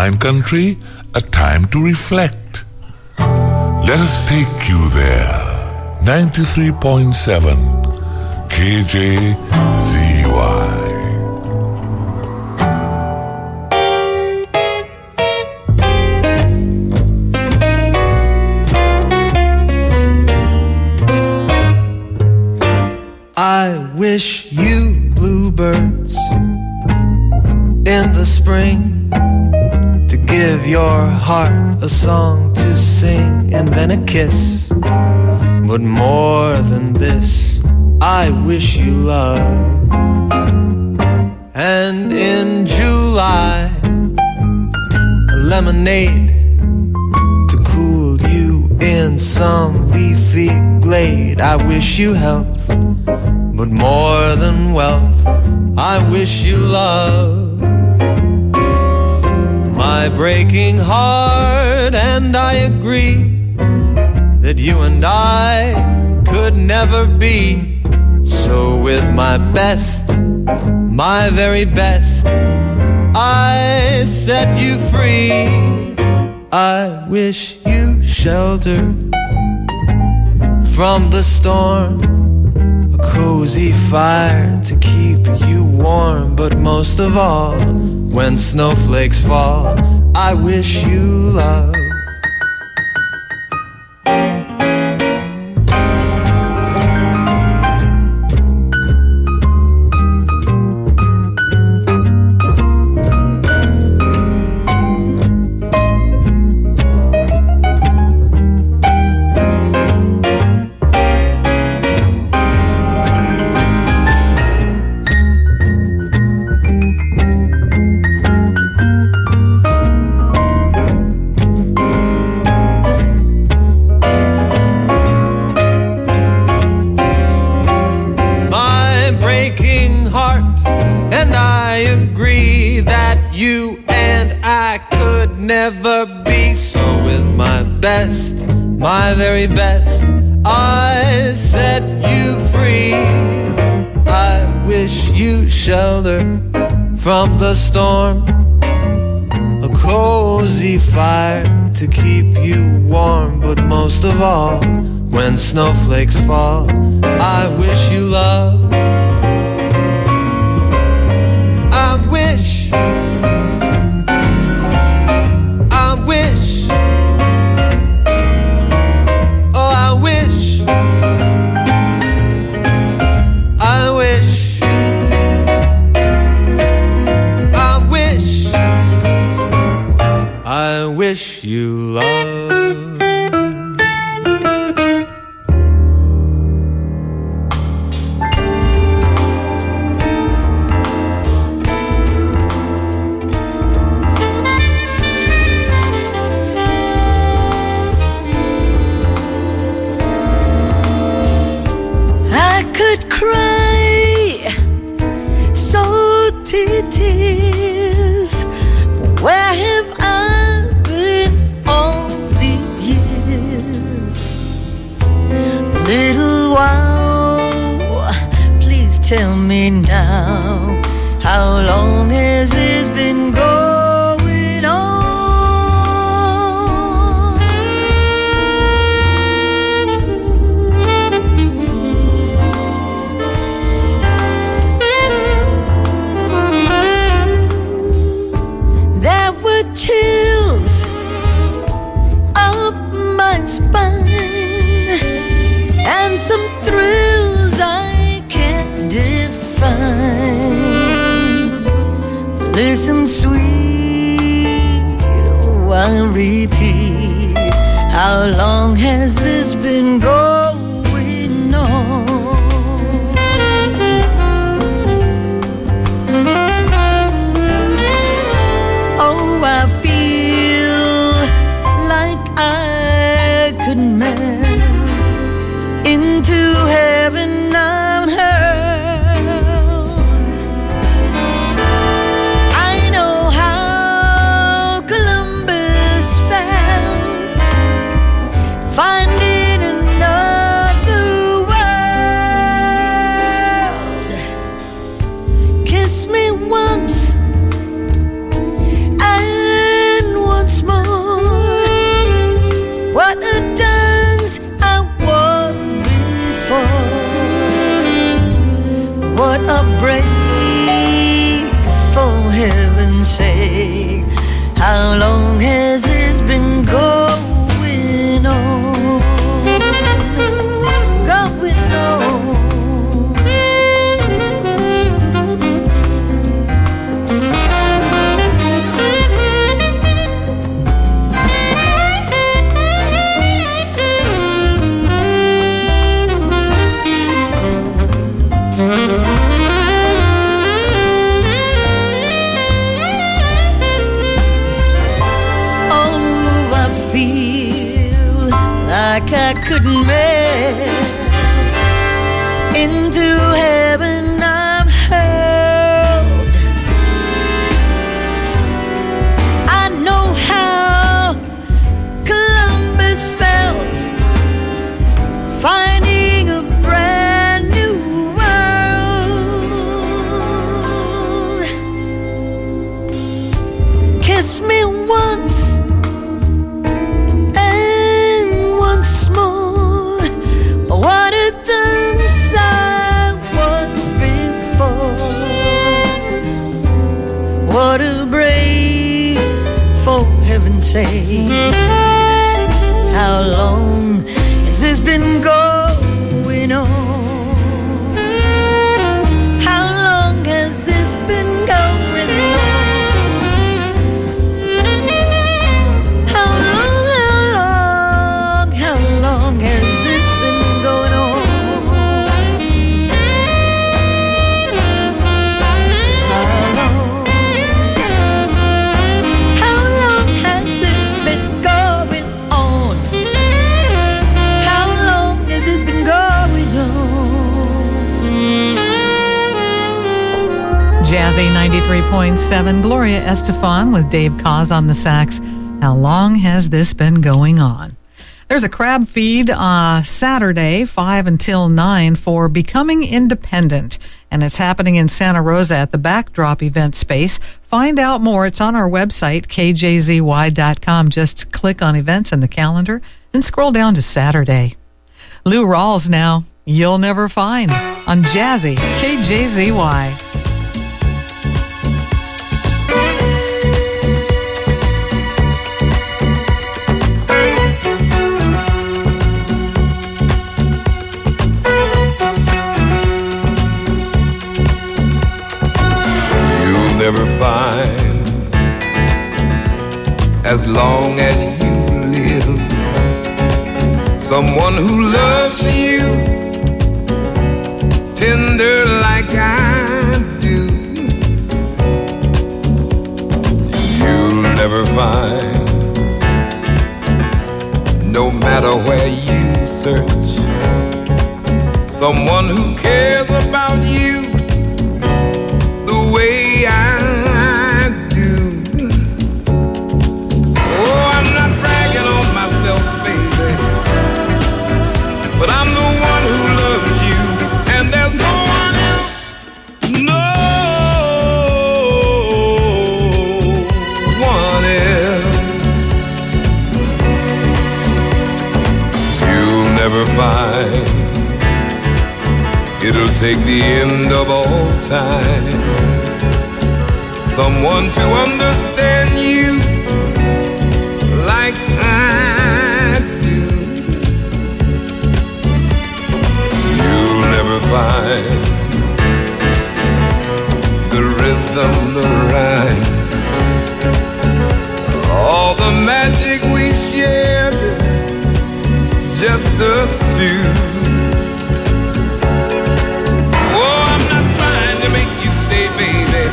wine country, a time to reflect. Let us take you there. 93.7 KJZY. I wish you bluebirds in the spring to give your heart a song to sing and then a kiss. But more than this, I wish you love. And in July, a lemonade to cool you in some leafy glade. I wish you health, but more than wealth, I wish you love. My breaking heart and I agree that you and I could never be. So with my best, my very best, I set you free. I wish you shelter from the storm, a cozy fire to keep you warm. But most of all, when snowflakes fall, I wish you love. Never be. So with my best, my very best, I set you free. I wish you shelter from the storm, a cozy fire to keep you warm. But most of all, when snowflakes fall, I wish you love. I wish you love. I could cry salty tears. Where have I little while? Please tell me now, how long has this been going on? There were chills up my spine and some thrills I can't define. Listen, sweet, oh, I'll repeat. How long has this been going on? Oh, I feel like I could melt into heaven on earth. I what a break, for heaven's sake. How long has this been going on? Going on. Like I couldn't melt into heaven. I'm held. I know how Columbus felt, finding a brand new world. Kiss me once, what a dance I was before. What a break, for heaven's sake. How long has this been going on? How long has this been going on? How long has this been going on? How long has this been going on? How long has this been going on? Jazzy 93.7, Gloria Estefan with Dave Koz on the sax. How long has this been going on? There's a crab feed Saturday, 5 until 9 for Becoming Independent, and it's happening in Santa Rosa at the Backdrop event space. Find out more. It's on our website, kjzy.com. Just click on events in the calendar and scroll down to Saturday. Lou Rawls now, You'll Never Find on Jazzy, KJZY. Never find, as long as you live, someone who loves you tender like I do. You'll never find, no matter where you search, someone who cares about you the way I do. Oh, I'm not bragging on myself, baby, but I'm the one who loves you, and there's no one else, no one else. You'll never find, it'll take the end of all time, someone to understand you like I do. You'll never find the rhythm, the rhyme, all the magic we shared, just us two. Baby,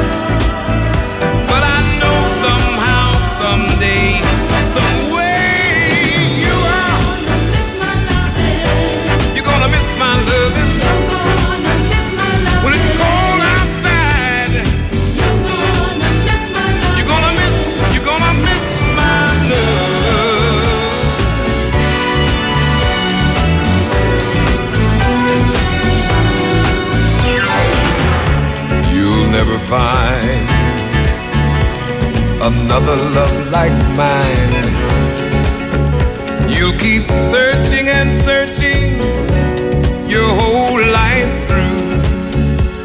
but I know somehow, someday, some way you are gonna miss my loving. You're gonna miss my loving. You're gonna miss my loving. When it's cold outside, you're gonna miss my loving. You're gonna miss my love. You'll never find another love like mine. You'll keep searching and searching your whole life through.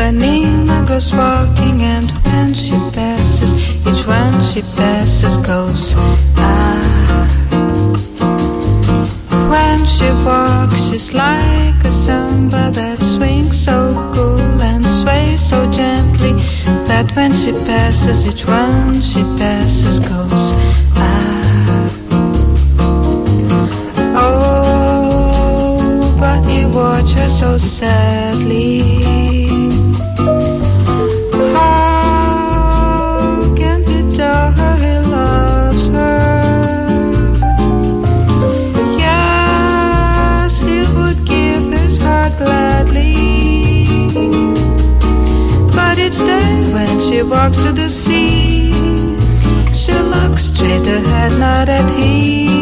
Ipanema goes walking, and when she passes, each one she passes goes ah. When she walks, she's like a samba that swings so cool and sways so gently that when she passes, each one she passes goes ah. Oh, but he watched her so sadly. How can he tell her he loves her? Yes, he would give his heart gladly. But each day when she walks to the sea, she looks straight ahead, not at him.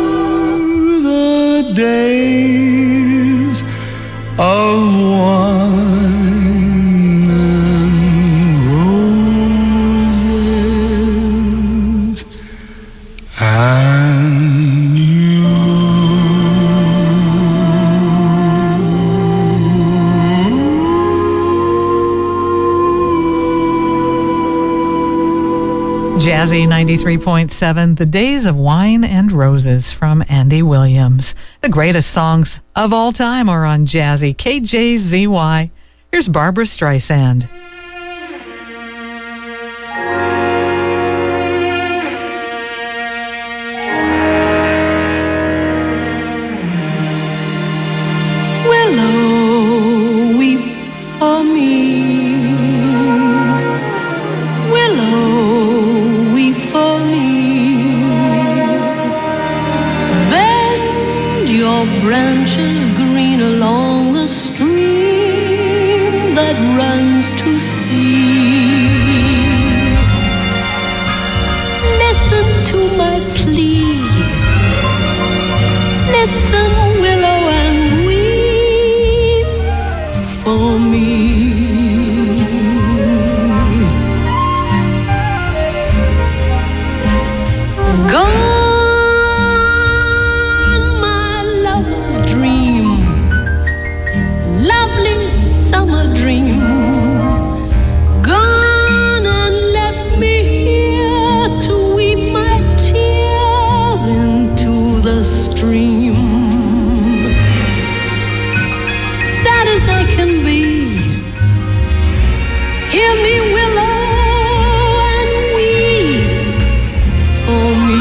Days of one. Jazzy 93.7, The Days of Wine and Roses from Andy Williams. The greatest songs of all time are on Jazzy, KJZY. Here's Barbara Streisand. Willow, weep for me. Willow, weep for me. Bend your branches green along the stream that runs to sea. Listen to my plea. Listen, willow, and weep for me. Gone, my lover's dream, lovely summer dream. Gone and left me here to weep my tears into the stream. Sad as I can be, hear me, willow, and weep for me.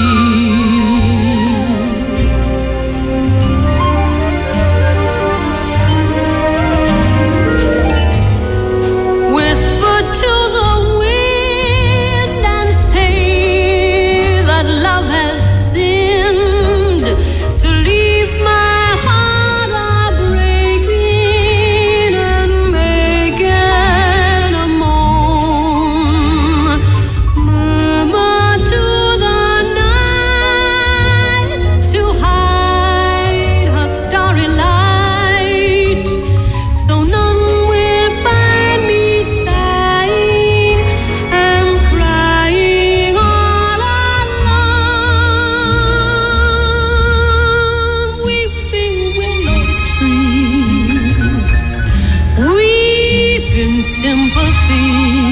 Whisper to the wind and say that love has sinned, to leave my heart a-breaking and making a moan. Murmur to the night to hide her starry light, so none will find me sighing and crying all alone. Weeping willow tree, weep in sympathy.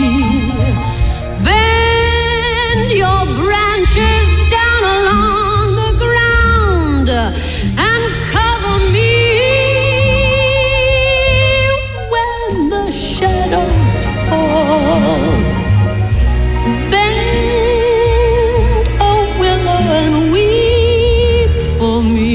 Bend your branches down along the ground and cover me when the shadows fall. Bend, oh willow, and weep for me.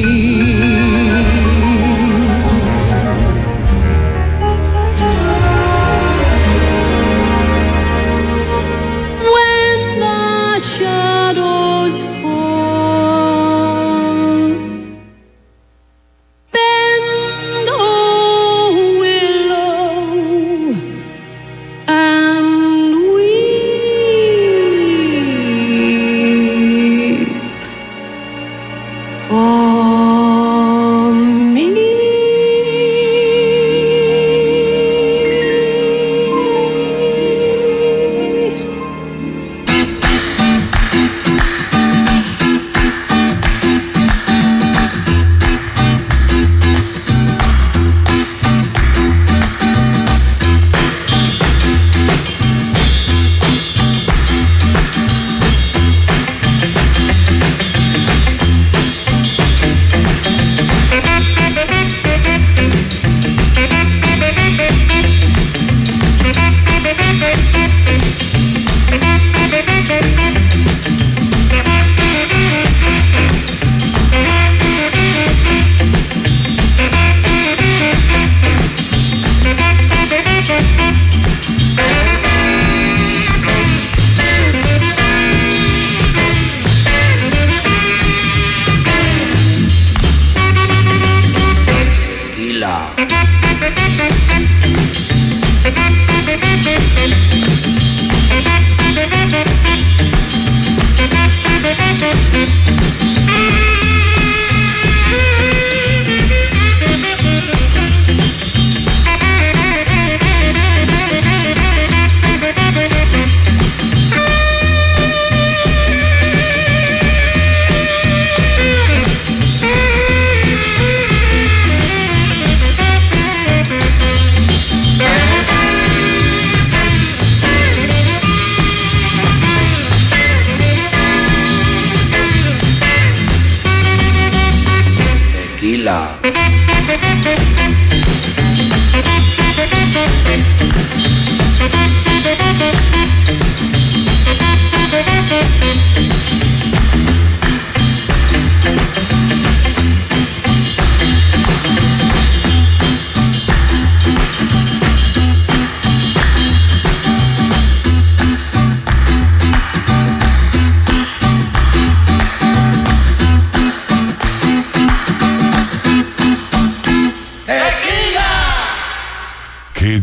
When the shadows fall, bend, oh willow, and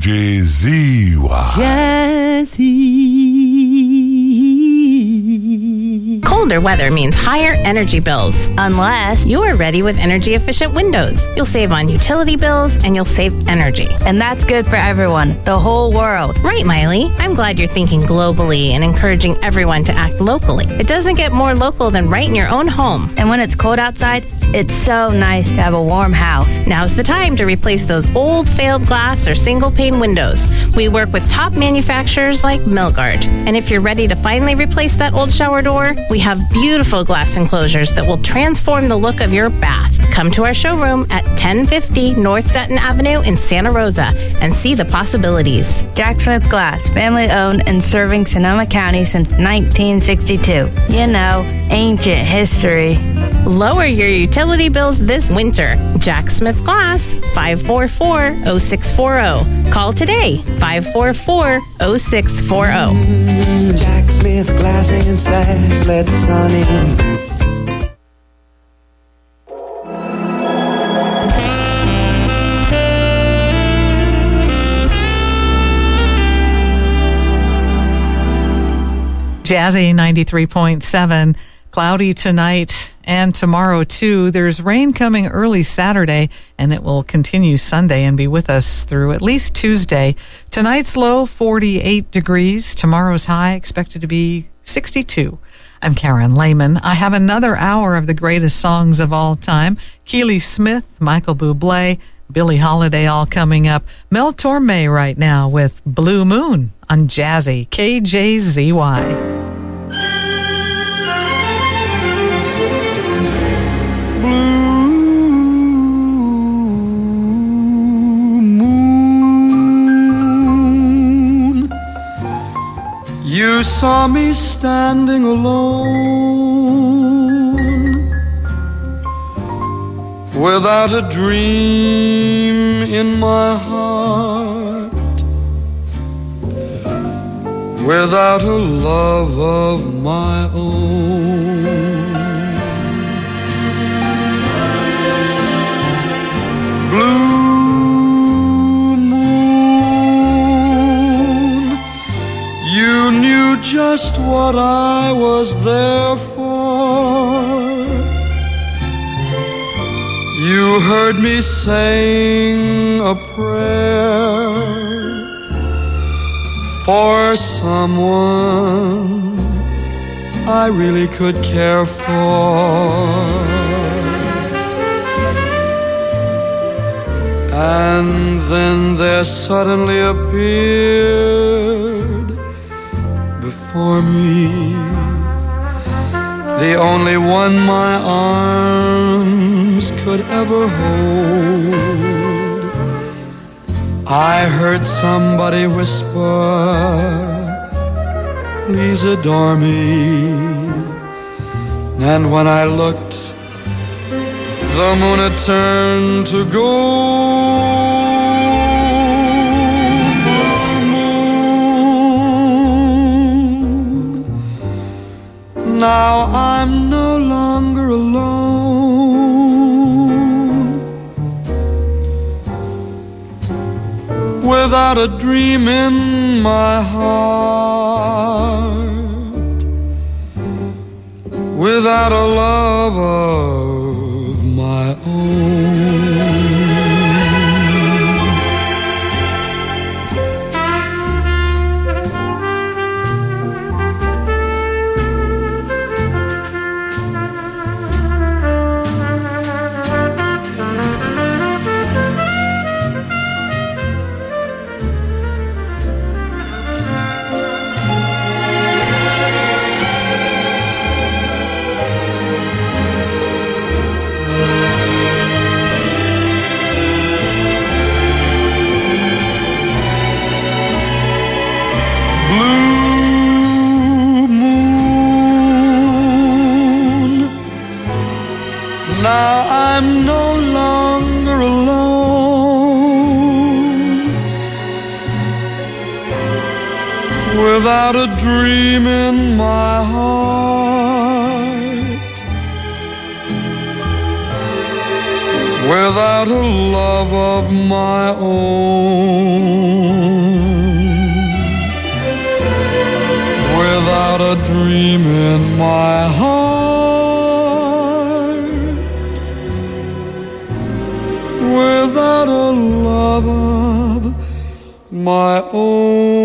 KJZY. Jazzy. Colder weather means higher energy bills. Unless you are ready with energy-efficient windows. You'll save on utility bills and you'll save energy. And that's good for everyone, the whole world. Right, Miley. I'm glad you're thinking globally and encouraging everyone to act locally. It doesn't get more local than right in your own home. And when it's cold outside, it's so nice to have a warm house. Now's the time to replace those old failed glass or single pane windows. We work with top manufacturers like Milgard. And if you're ready to finally replace that old shower door, we have beautiful glass enclosures that will transform the look of your bath. Come to our showroom at 1050 North Dutton Avenue in Santa Rosa and see the possibilities. Jack Smith Glass, family owned and serving Sonoma County since 1962. You know, ancient history. Lower your utility bills this winter. Jack Smith Glass, 544-0640. Call today, 544-0640. Jack Smith Glass and Sass, let the sun in. Jazzy 93.7. Cloudy tonight and tomorrow, too. There's rain coming early Saturday, and it will continue Sunday and be with us through at least Tuesday. Tonight's low, 48 degrees. Tomorrow's high, expected to be 62. I'm Karen Lehman. I have another hour of the greatest songs of all time. Keely Smith, Michael Bublé, Billie Holiday all coming up. Mel Torme right now with Blue Moon on Jazzy, KJZY. You saw me standing alone, without a dream in my heart, without a love of my own. Blue you knew just what I was there for. You heard me sing a prayer for someone I really could care for. And then there suddenly appeared before me the only one my arms could ever hold. I heard somebody whisper, please adore me. And when I looked, the moon had turned to gold. Now I'm no longer alone, without a dream in my heart, without a love of my own. Now I'm no longer alone, without a dream in my heart, without a love of my own, without a dream in my heart, without a love of my own.